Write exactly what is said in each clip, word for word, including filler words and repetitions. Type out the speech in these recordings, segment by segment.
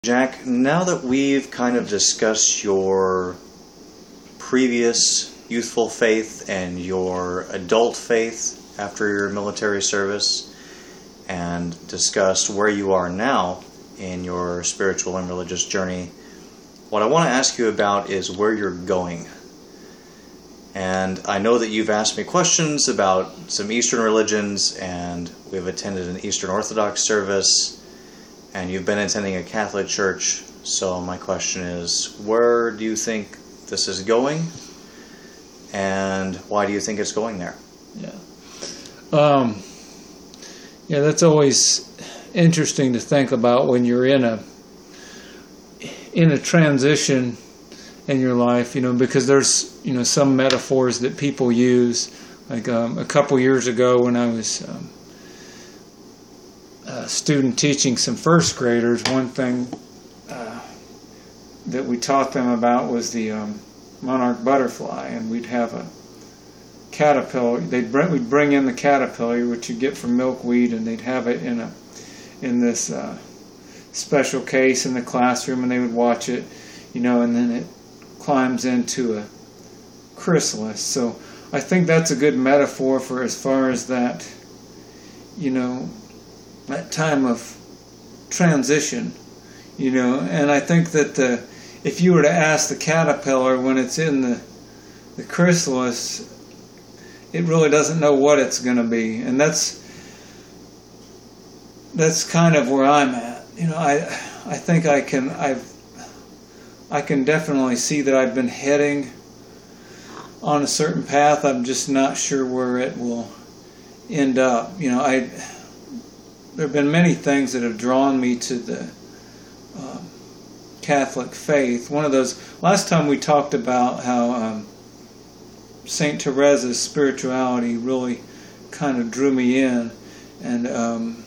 Jack, now that we've kind of discussed your previous youthful faith and your adult faith after your military service, and discussed where you are now in your spiritual and religious journey, what I want to ask you about is where you're going. And I know that you've asked me questions about some Eastern religions, and we've attended an Eastern Orthodox service, and you've been attending a Catholic church. So my question is, where do you think this is going, and why do you think it's going there? Yeah. Um, yeah, that's always interesting to think about when you're in a in a transition in your life, you know, because there's, you know, some metaphors that people use. Like um, a couple years ago when I was um, a student teaching some first graders, one thing uh, that we taught them about was the um, monarch butterfly, and we'd have a caterpillar. They'd bring, we'd bring in the caterpillar, which you get from milkweed, and they'd have it in a in this uh, special case in the classroom, and they would watch it, you know, and then it climbs into a chrysalis. So I think that's a good metaphor for as far as that, you know, that time of transition, you know. And I think that the, if you were to ask the caterpillar when it's in the the chrysalis, it really doesn't know what it's going to be, and that's that's kind of where I'm at. You know, I I think I can I've I can definitely see that I've been heading on a certain path. I'm just not sure where it will end up. You know, I there have been many things that have drawn me to the um, Catholic faith. One of those, last time we talked about how um, Saint Teresa's spirituality really kind of drew me in, and um,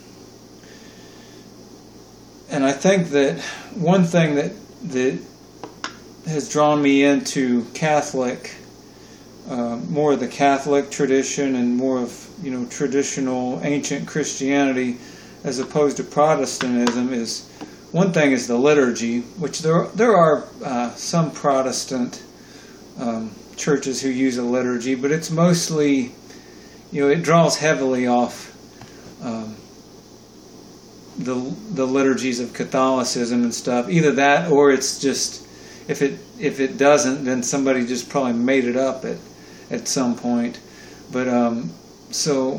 and I think that one thing that that has drawn me into Catholic, uh, more of the Catholic tradition and more of, you know, traditional ancient Christianity as opposed to Protestantism, is one thing is the liturgy, which there there are uh, some Protestant um, churches who use a liturgy, but it's mostly, you know, it draws heavily off um, the the liturgies of Catholicism and stuff. Either that, or it's just, if it if it doesn't, then somebody just probably made it up at at some point. But um, so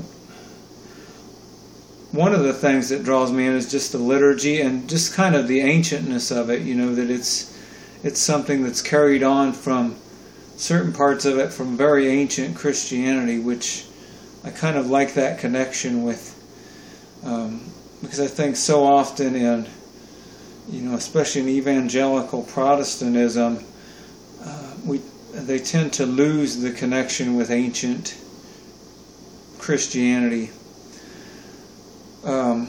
one of the things that draws me in is just the liturgy and just kind of the ancientness of it. You know, that it's it's something that's carried on from certain parts of it from very ancient Christianity, which I kind of like that connection with, um, because I think so often in, you know, especially in evangelical Protestantism, uh, we they tend to lose the connection with ancient Christianity. Um,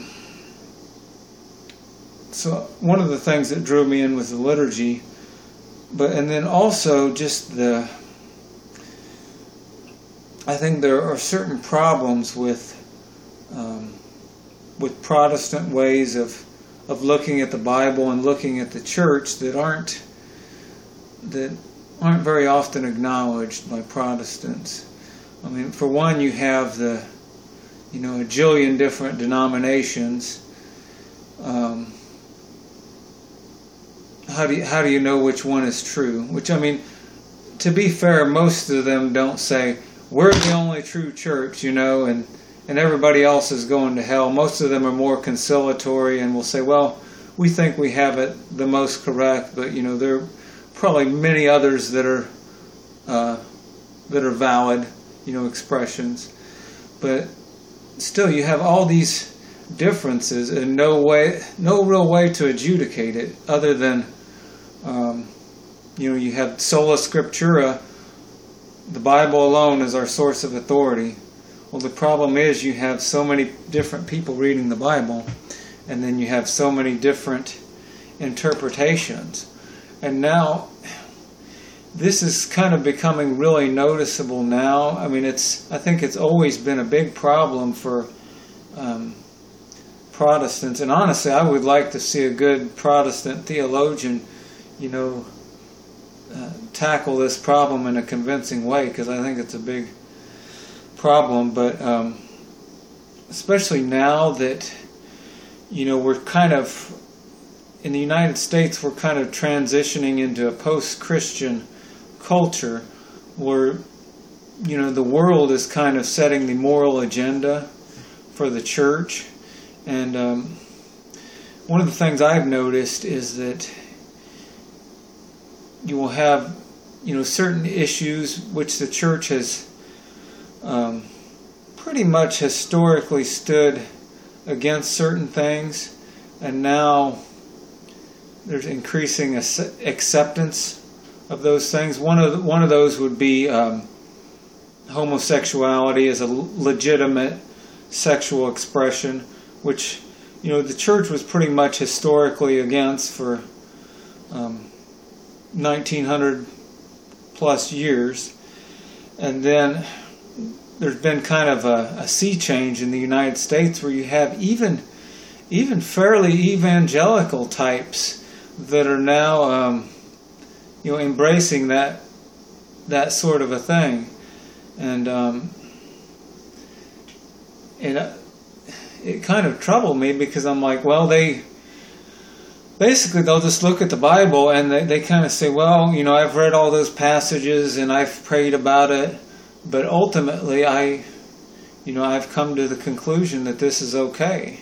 so one of the things that drew me in was the liturgy, but and then also just the, I think there are certain problems with um, with Protestant ways of of looking at the Bible and looking at the church that aren't that aren't very often acknowledged by Protestants. I mean, for one, you have the, you know, a jillion different denominations. Um, how do you, how do you know which one is true? Which, I mean, to be fair, most of them don't say, we're the only true church, you know, and, and everybody else is going to hell. Most of them are more conciliatory and will say, well, we think we have it the most correct, but, you know, there are probably many others that are uh, that are valid, you know, expressions. But still, you have all these differences and no way, no real way to adjudicate it other than, um, you know, you have sola scriptura, the Bible alone is our source of authority. Well, the problem is you have so many different people reading the Bible, and then you have so many different interpretations. And now, this is kind of becoming really noticeable now. I mean, it's I think it's always been a big problem for um, Protestants. And honestly, I would like to see a good Protestant theologian, you know, uh, tackle this problem in a convincing way, because I think it's a big problem. But um, especially now that, you know, we're kind of, in the United States, we're kind of transitioning into a post-Christian culture where, you know, the world is kind of setting the moral agenda for the church. And um, one of the things I've noticed is that you will have, you know, certain issues which the church has um, pretty much historically stood against certain things, and now there's increasing acceptance of those things. One of the, one of those would be um, homosexuality as a legitimate sexual expression, which, you know, the church was pretty much historically against for um, nineteen hundred plus years. And then there's been kind of a, a sea change in the United States where you have even even fairly evangelical types that are now um, you know, embracing that that sort of a thing. And um, it, it kind of troubled me, because I'm like, well, they basically, they'll just look at the Bible and they, they kind of say, well, you know, I've read all those passages and I've prayed about it, but ultimately I, you know, I've come to the conclusion that this is okay.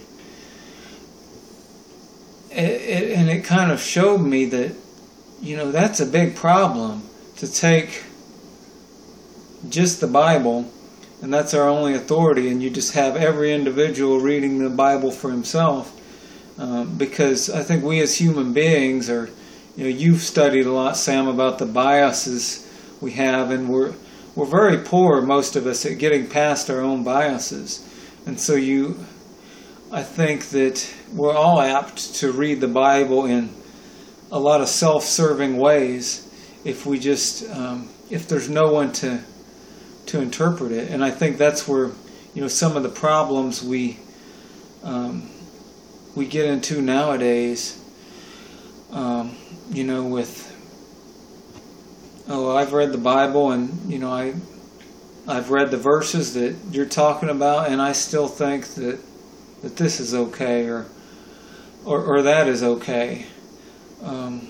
It, it, and it kind of showed me that, you know, that's a big problem, to take just the Bible, and that's our only authority, and you just have every individual reading the Bible for himself. Um, because I think we as human beings are, you know, you've studied a lot, Sam, about the biases we have, and we're we're very poor, most of us, at getting past our own biases. And so you, I think that we're all apt to read the Bible in a lot of self-serving ways if we just, um, if there's no one to to interpret it. And I think that's where, you know, some of the problems we um, we get into nowadays, um, you know, with, oh, I've read the Bible, and, you know, I, I've read the verses that you're talking about, and I still think that that this is okay, or or, or that is okay. Um,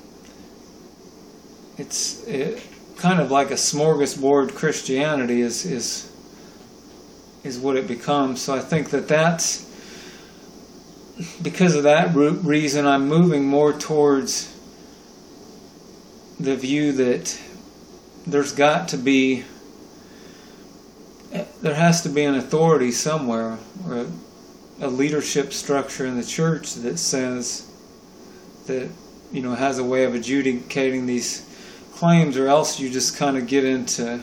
it's it, kind of like a smorgasbord Christianity is is is what it becomes. So I think that that's, because of that reason, I'm moving more towards the view that there's got to be, there has to be an authority somewhere, or a, a leadership structure in the church that says that, you know, has a way of adjudicating these claims, or else you just kind of get into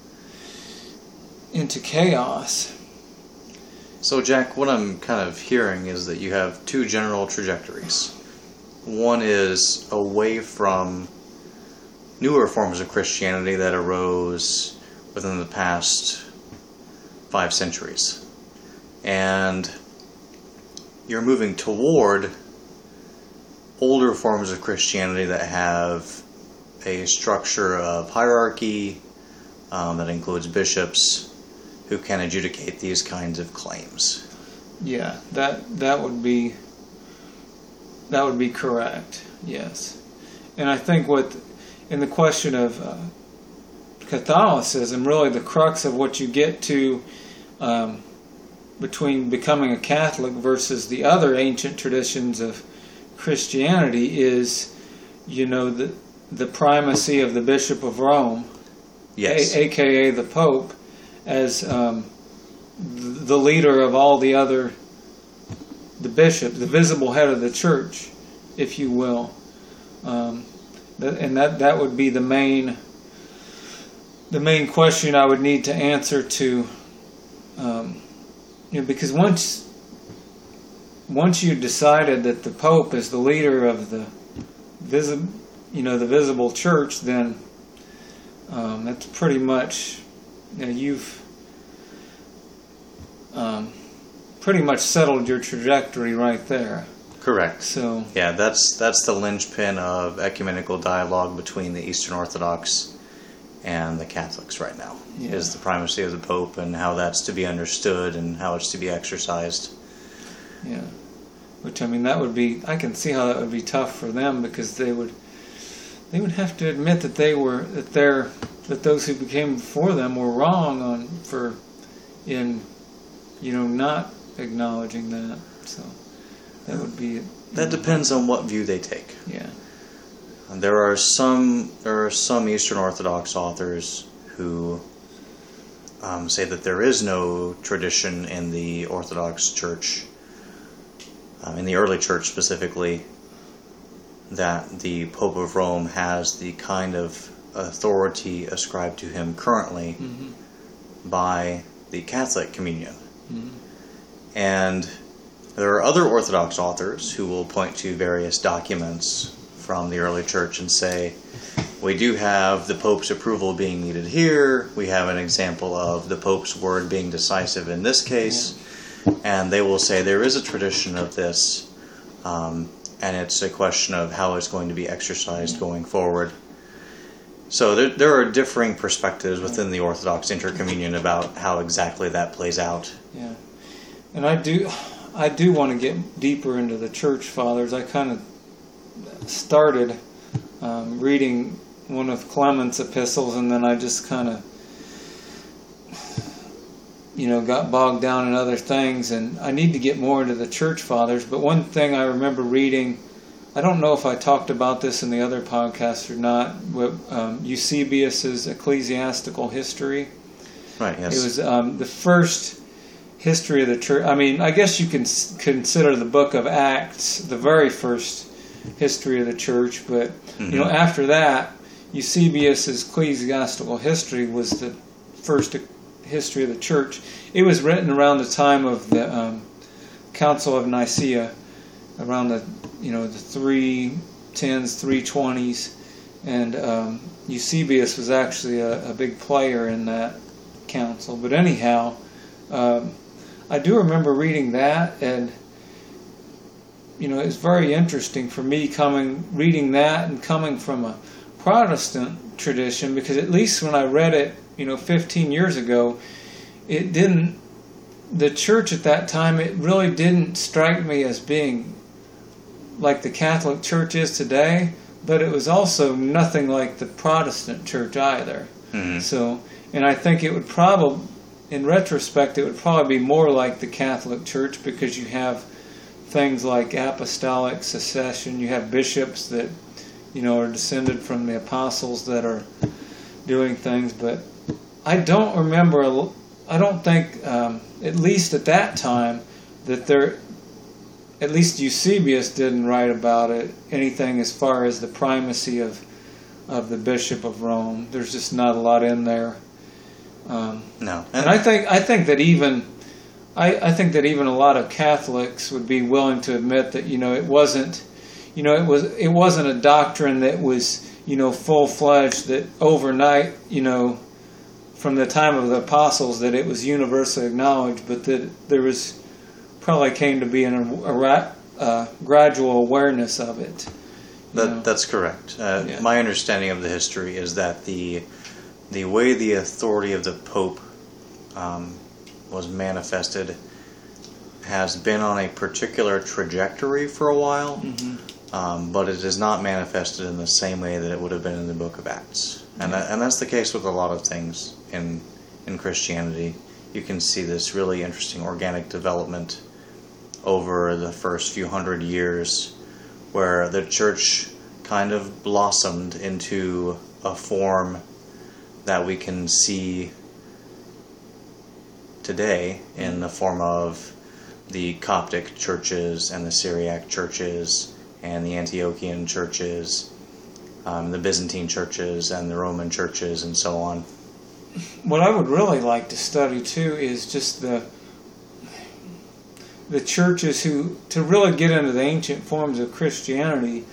into chaos. So, Jack, what I'm kind of hearing is that you have two general trajectories. One is away from newer forms of Christianity that arose within the past five centuries. And you're moving toward older forms of Christianity that have a structure of hierarchy um, that includes bishops who can adjudicate these kinds of claims. Yeah, that that would be that would be correct. Yes, and I think what, in the question of uh, Catholicism, really the crux of what you get to um, between becoming a Catholic versus the other ancient traditions of Christianity is, you know, the the primacy of the Bishop of Rome, yes, a, aka the Pope, as um, the leader of all the other, the bishop, the visible head of the church, if you will. Um, that, and that that would be the main the main question I would need to answer to, um, you know, because once once you decided that the Pope is the leader of the visible, you know, the visible church, then um, that's pretty much, you know, you've um, pretty much settled your trajectory right there. Correct. So yeah, that's that's the linchpin of ecumenical dialogue between the Eastern Orthodox and the Catholics right now. Yeah. Is the primacy of the Pope and how that's to be understood and how it's to be exercised. Yeah. Which, I mean, that would be, I can see how that would be tough for them, because they would they would have to admit that they were, that they're, that those who became before them were wrong on, for, in, you know, not acknowledging that. So that would be... That know, depends on what view they take. Yeah. And there are some, there are some Eastern Orthodox authors who um, say that there is no tradition in the Orthodox Church, Um, in the early church specifically, that the Pope of Rome has the kind of authority ascribed to him currently mm-hmm. by the Catholic Communion. Mm-hmm. And there are other Orthodox authors who will point to various documents from the early church and say, we do have the Pope's approval being needed here, we have an example of the Pope's word being decisive in this case, yeah. And they will say there is a tradition of this, um, and it's a question of how it's going to be exercised going forward. So there, there are differing perspectives within the Orthodox intercommunion about how exactly that plays out. Yeah, and I do, I do want to get deeper into the Church Fathers. I kind of started um, reading one of Clement's epistles, and then I just kind of, you know, got bogged down in other things, and I need to get more into the Church Fathers. But one thing I remember reading, I don't know if I talked about this in the other podcast or not, but um, Eusebius's Ecclesiastical History. Right, yes. It was um, the first history of the church. I mean, I guess you can s- consider the book of Acts the very first history of the church, but, mm-hmm. you know, after that, Eusebius's Ecclesiastical History was the first history of the church. It was written around the time of the um, Council of Nicaea, around the, you know, the three tens, three twenties, and um, Eusebius was actually a, a big player in that council. But anyhow, um, I do remember reading that, and you know, it's very interesting for me coming, reading that and coming from a Protestant tradition, because at least when I read it, you know, fifteen years ago, it didn't, the church at that time, it really didn't strike me as being like the Catholic Church is today, but it was also nothing like the Protestant Church either. Mm-hmm. So, and I think it would probably, in retrospect, it would probably be more like the Catholic Church, because you have things like apostolic succession, you have bishops that, you know, are descended from the apostles that are doing things. But I don't remember, I don't think, um, at least at that time, that there, at least Eusebius didn't write about it, anything as far as the primacy of of the Bishop of Rome. There's just not a lot in there. Um, no. And I think I think that even I, I think that even a lot of Catholics would be willing to admit that, you know, it wasn't, you know, it was it wasn't a doctrine that was, you know, full fledged, that overnight, you know, from the time of the apostles, that it was universally acknowledged, but that there was probably came to be an, a, a gradual awareness of it. That that's correct. Uh, yeah. My understanding of the history is that the the way the authority of the Pope um, was manifested has been on a particular trajectory for a while, mm-hmm. um, but it is not manifested in the same way that it would have been in the Book of Acts, and yeah. that, and that's the case with a lot of things in in Christianity. You can see this really interesting organic development over the first few hundred years, where the church kind of blossomed into a form that we can see today in the form of the Coptic churches and the Syriac churches and the Antiochian churches, um, the Byzantine churches and the Roman churches, and so on. What I would really like to study too is just the the churches who, to really get into the ancient forms of Christianity,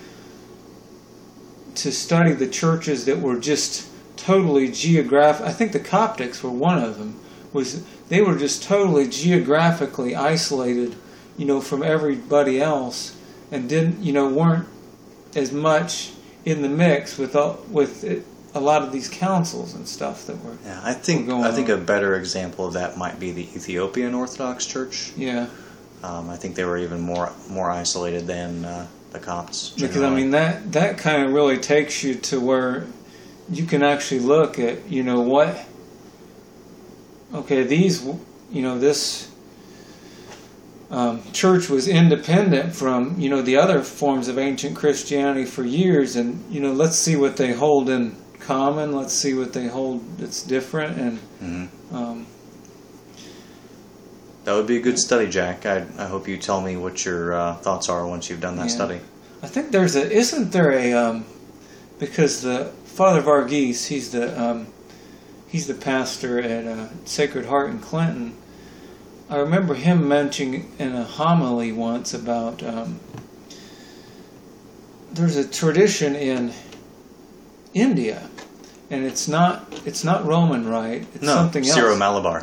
to study the churches that were just totally geographic. I think the Coptics were one of them. Was they were just totally geographically isolated, you know, from everybody else, and didn't, you know, weren't as much in the mix with all, with it, a lot of these councils and stuff that were. Yeah, I think were going I think on. a better example of that might be the Ethiopian Orthodox Church. Yeah, Um, I think they were even more more isolated than uh, the Copts. because I generally. mean that that kind of really takes you to where you can actually look at, you know, what. Okay, these, you know, this um, church was independent from, you know, the other forms of ancient Christianity for years, and, you know, let's see what they hold in common. Let's see what they hold that's different, and Mm-hmm. um, That would be a good study, Jack. I, I hope you tell me what your uh, thoughts are once you've done that Yeah. study. I think there's a, isn't there a, um, because the Father Varghese, he's the, um, he's the pastor at uh, Sacred Heart in Clinton. I remember him mentioning in a homily once about, um, there's a tradition in India, and it's not, it's not Roman Rite, it's No, something else. Syro Malabar,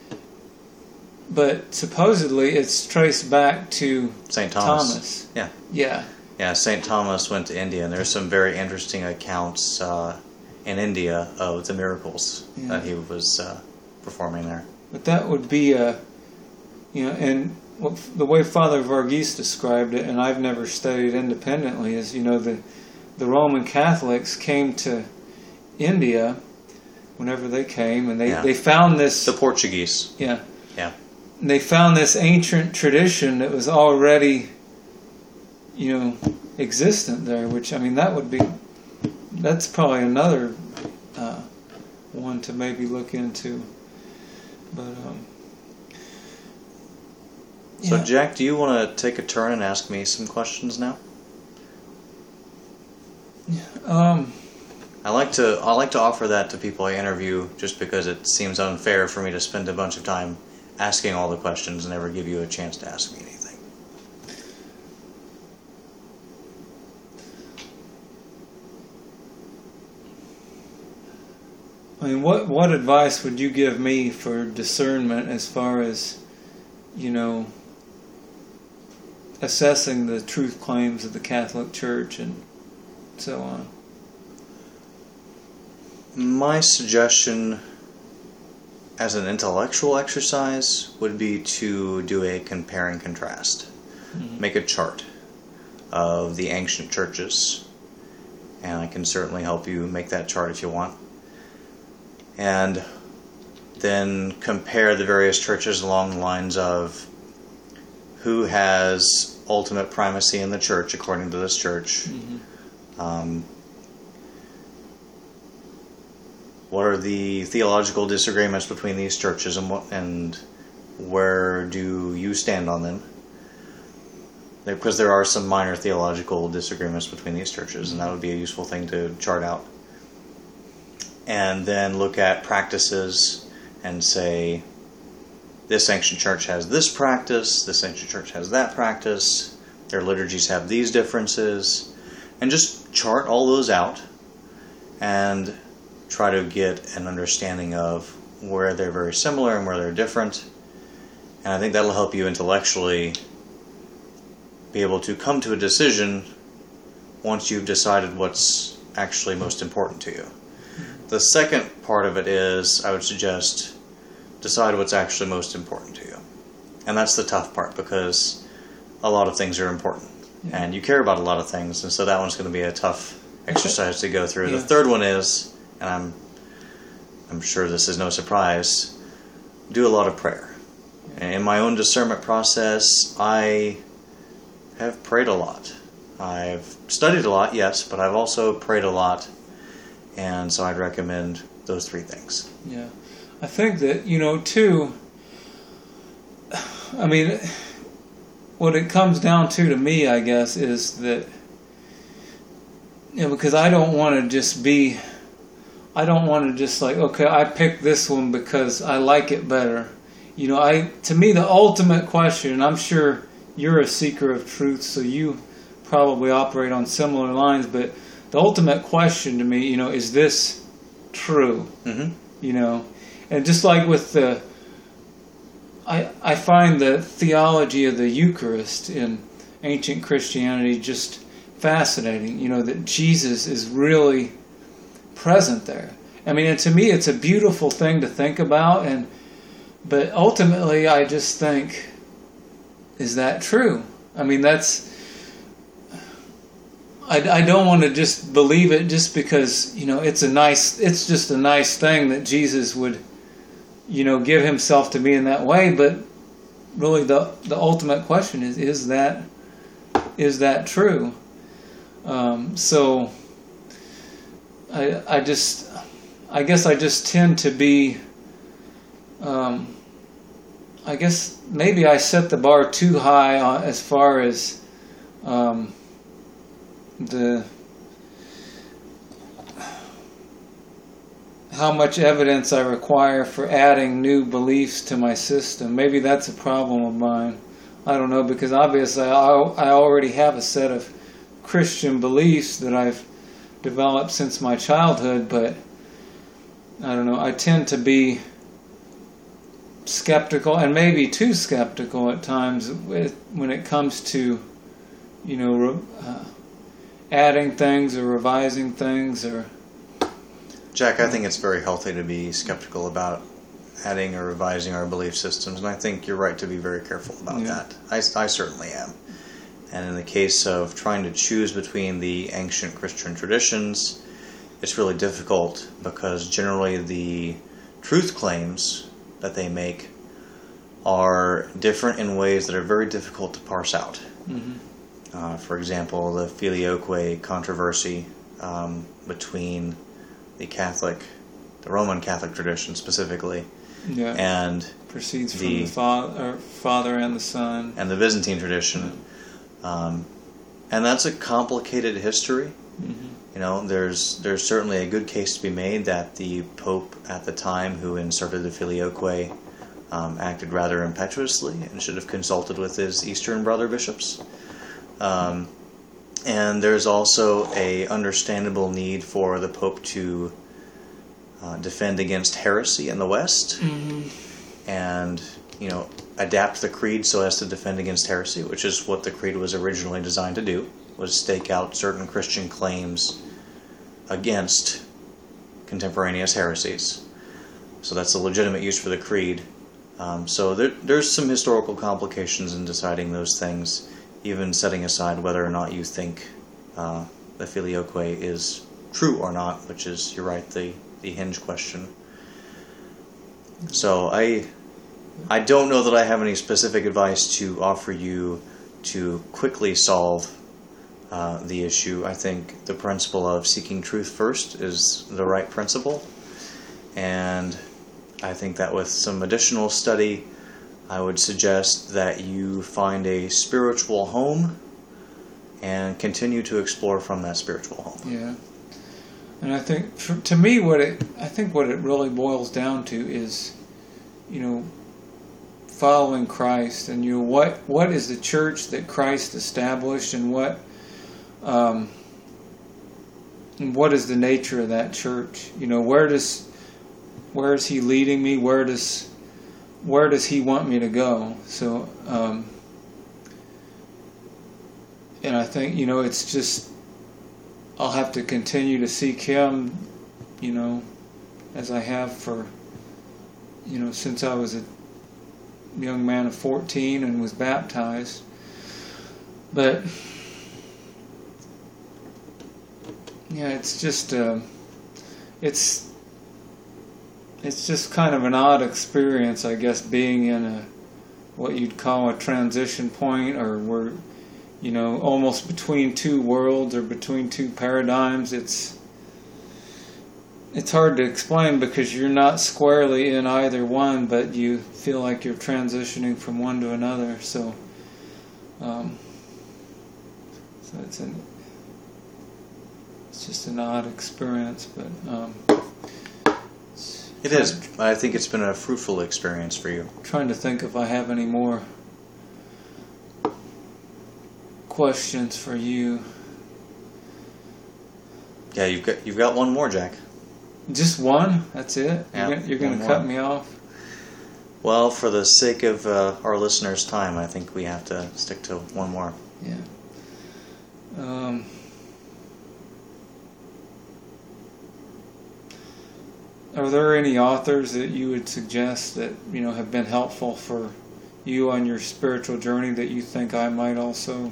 But supposedly it's traced back to Saint Thomas. Thomas. Yeah. Yeah. Yeah, Saint Thomas went to India, and there's some very interesting accounts uh, in India of the miracles Yeah. that he was uh, performing there. But that would be a, you know, and what, the way Father Varghese described it, and I've never studied independently, is, you know, the the Roman Catholics came to India whenever they came, and they, Yeah. they found this, The Portuguese. yeah, Yeah. they found this ancient tradition that was already, you know, existent there, which, I mean, that would be, that's probably another uh, one to maybe look into. But, um, So, yeah. Jack, do you want to take a turn and ask me some questions now? Um, I like to I like to offer that to people I interview, just because it seems unfair for me to spend a bunch of time asking all the questions and never give you a chance to ask me anything. I mean, what what advice would you give me for discernment as far as, you know, assessing the truth claims of the Catholic Church and so on? My suggestion as an intellectual exercise would be to do a compare and contrast. Mhm. Make a chart of the ancient churches, and I can certainly help you make that chart if you want. And then compare the various churches along the lines of who has ultimate primacy in the church according to this church. Mm-hmm. Um, what are the theological disagreements between these churches, and what, and where do you stand on them? Because there are some minor theological disagreements between these churches, and that would be a useful thing to chart out. And then look at practices and say, this ancient church has this practice, this ancient church has that practice, their liturgies have these differences, and just chart all those out and try to get an understanding of where they're very similar and where they're different. And I think that'll help you intellectually be able to come to a decision once you've decided what's actually most important to you. The second part of it is, I would suggest, decide what's actually most important to you. And that's the tough part, because a lot of things are important. Yeah. And you care about a lot of things, and so that one's going to be a tough exercise to go through. Yeah. The third one is, and I'm I'm sure this is no surprise, do a lot of prayer. And in my own discernment process, I have prayed a lot. I've studied a lot, yes, but I've also prayed a lot. And so I'd recommend those three things. Yeah. I think that, you know, too, I mean, what it comes down to to me, I guess, is that, you know, because I don't want to just be, I don't want to just like, okay, I picked this one because I like it better. You know, I, to me, the ultimate question, and I'm sure you're a seeker of truth, so you probably operate on similar lines, but the ultimate question to me, you know, is this true? Mm-hmm. You know, and just like with the I I find the theology of the Eucharist in ancient Christianity just fascinating. You know, that Jesus is really present there. I mean, and to me, it's a beautiful thing to think about. And but ultimately, I just think, is that true? I mean, that's. I, I don't want to just believe it just because, you know, it's a nice. It's just a nice thing that Jesus would, you know, give himself to me in that way. But really, the the ultimate question is: is that is that true? Um, so. I I just I guess I just tend to be. Um, I guess maybe I set the bar too high on, as far as um, the how much evidence I require for adding new beliefs to my system. Maybe that's a problem of mine. I don't know, because obviously I, I already have a set of Christian beliefs that I've developed since my childhood, but I don't know, I tend to be skeptical, and maybe too skeptical at times with, when it comes to, you know, uh, adding things or revising things. Or Jack, I think it's very healthy to be skeptical about adding or revising our belief systems, and I think you're right to be very careful about yeah. that. I, I certainly am. And in the case of trying to choose between the ancient Christian traditions, it's really difficult because generally the truth claims that they make are different in ways that are very difficult to parse out. Mm-hmm. Uh, for example, the Filioque controversy um, between the Catholic, the Roman Catholic tradition specifically, yeah. and proceeds the, from the father, or Father and the Son, and the Byzantine tradition. Um, and that's a complicated history. Mm-hmm. You know, there's there's certainly a good case to be made that the Pope at the time who inserted the Filioque um, acted rather impetuously and should have consulted with his Eastern brother bishops. Um, and there's also a understandable need for the Pope to uh, defend against heresy in the West, mm-hmm. and you know, adapt the creed so as to defend against heresy, which is what the creed was originally designed to do, was stake out certain Christian claims against contemporaneous heresies. So that's a legitimate use for the creed. Um, so there, there's some historical complications in deciding those things, even setting aside whether or not you think uh, the Filioque is true or not, which is, you're right, the, the hinge question. So I... I don't know that I have any specific advice to offer you to quickly solve uh, the issue. I think the principle of seeking truth first is the right principle, and I think that with some additional study, I would suggest that you find a spiritual home and continue to explore from that spiritual home. Yeah, and I think for, to me, what it I think what it really boils down to is, you know, following Christ, and you know, what what is the church that Christ established, and what um, and what is the nature of that church? You know, where does where is He leading me? Where does where does He want me to go? So, um, and I think, you know, it's just I'll have to continue to seek Him, you know, as I have for, you know, since I was a young man of fourteen and was baptized. But yeah, it's just uh, it's it's just kind of an odd experience, I guess, being in a what you'd call a transition point, or we're, you know, almost between two worlds or between two paradigms. It's It's hard to explain because you're not squarely in either one, but you feel like you're transitioning from one to another. So, um, so it's an it's just an odd experience, but um, it is. I think it's been a fruitful experience for you. I'm trying to think if I have any more questions for you. Yeah, you've got you've got one more, Jack. Just one? That's it? Yeah, You're gonna, you're gonna cut me off? Well, for the sake of uh, our listeners' time, I think we have to stick to one more. Yeah. Um, are there any authors that you would suggest that, you know, have been helpful for you on your spiritual journey that you think I might also?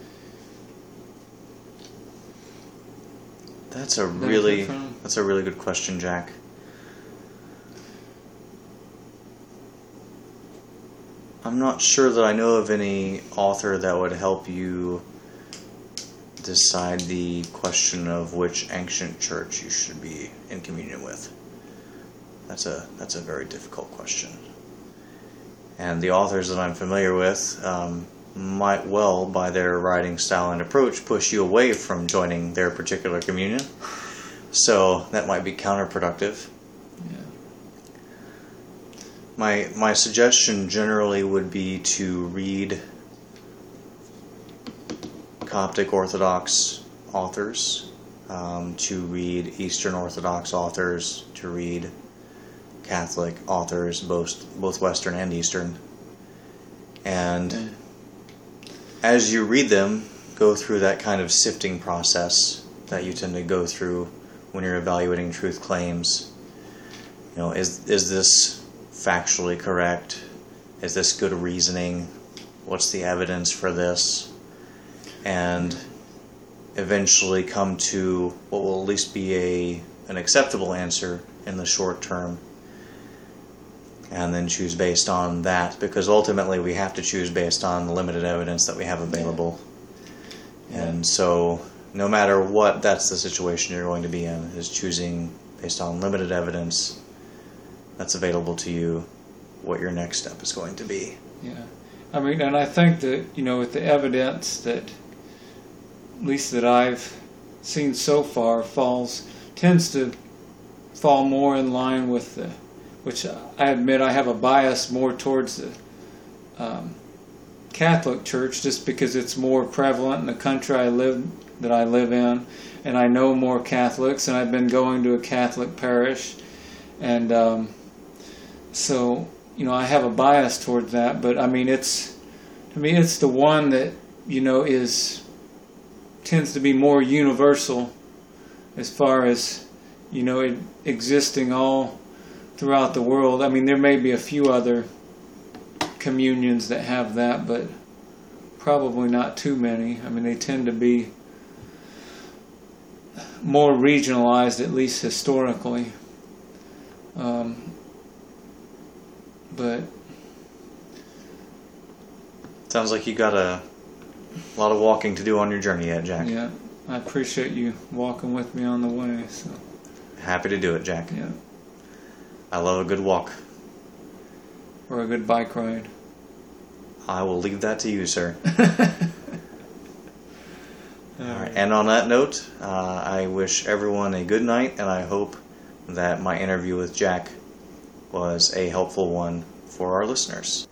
That's a really from? that's a really good question, Jack. I'm not sure that I know of any author that would help you decide the question of which ancient church you should be in communion with. That's a that's a very difficult question. And the authors that I'm familiar with um, might well, by their writing style and approach, push you away from joining their particular communion. So that might be counterproductive. Yeah. My my suggestion generally would be to read Coptic Orthodox authors, um, to read Eastern Orthodox authors, to read Catholic authors, both both Western and Eastern. And Okay. As you read them, go through that kind of sifting process that you tend to go through when you're evaluating truth claims. You know, is is this factually correct? Is this good reasoning? What's the evidence for this? And eventually come to what will at least be a an acceptable answer in the short term, and then choose based on that, because ultimately we have to choose based on the limited evidence that we have available. Yeah. And so no matter what, that's the situation you're going to be in, is choosing based on limited evidence that's available to you what your next step is going to be. Yeah. I mean, and I think that, you know, with the evidence that, at least that I've seen so far, falls, tends to fall more in line with the, which I admit I have a bias more towards the um, Catholic Church, just because it's more prevalent in the country I live that I live in, and I know more Catholics, and I've been going to a Catholic parish, and um, so, you know, I have a bias towards that. But I mean, it's to me, it's the one that, you know, is tends to be more universal as far as, you know, it existing all throughout the world. I mean, there may be a few other communions that have that, but probably not too many. I mean, they tend to be more regionalized, at least historically. Um, but Sounds like you got a lot of walking to do on your journey yet, Jack. yeah, I appreciate you walking with me on the way. So Happy to do it, Jack. yeah, I love a good walk. or a good bike ride. I will leave that to you, sir. All All right. And on that note, uh, I wish everyone a good night, and I hope that my interview with Jack was a helpful one for our listeners.